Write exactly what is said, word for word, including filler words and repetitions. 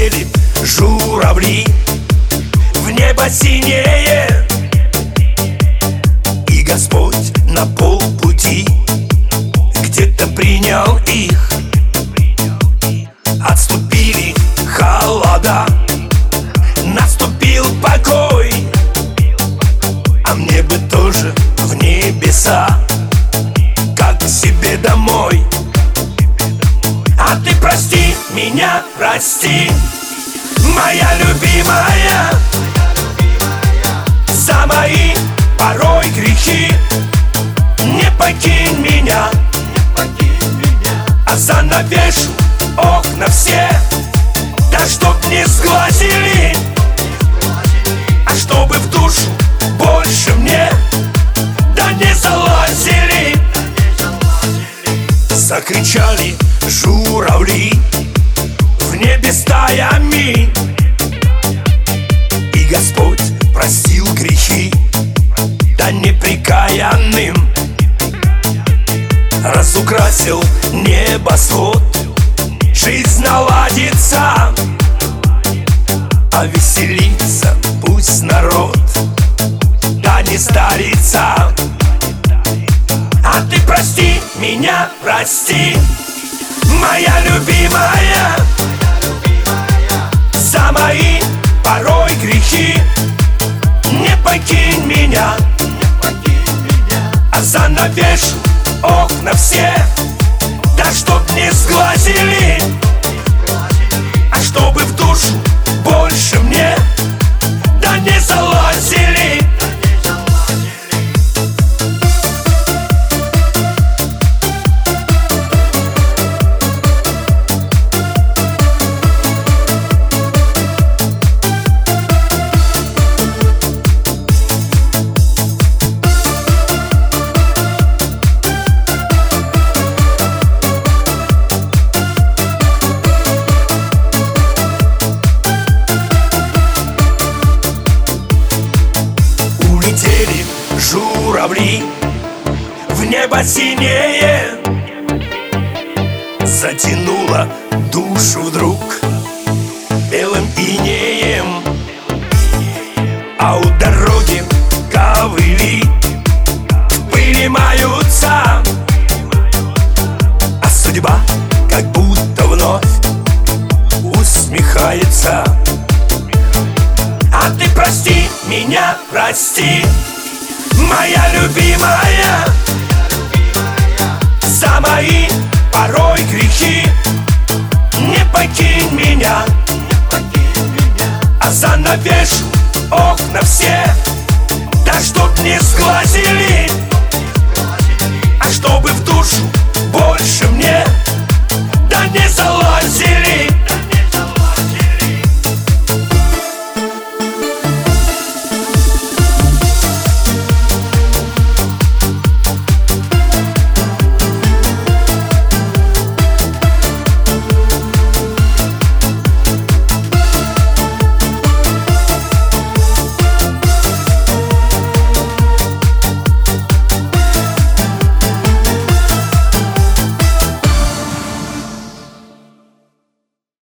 Улетели журавли в небо синее, и Господь на полпути где-то принял их. Отступили холода, наступил покой, а мне бы тоже в небеса, как к себе домой. А ты прости меня, прости, моя любимая, за мои порой грехи. Не покинь меня, а занавешу окна все, да чтоб не сглазили, а чтобы в душу больше мне да не залазили. Закричали журавли в небе стаями, и Господь простил грехи да неприкаянным. Разукрасил небосвод, жизнь наладится, а веселится пусть народ, да не старится. А ты прости меня, прости, моя любимая, за мои порой грехи. Не покинь меня, а занавешу окна все, да чтоб не сглазили, а чтобы в душу больше мне да не залазили. Журавли в небо синее, затянуло душу вдруг белым инеем, а у дороги ковыли в пыли маются, а судьба как будто вновь усмехается. А ты прости меня, прости, моя любимая, за мои порой грехи. Не покинь меня, а занавешу окна все, да чтоб не сглазили, а чтобы в душу больше мне да не залазили.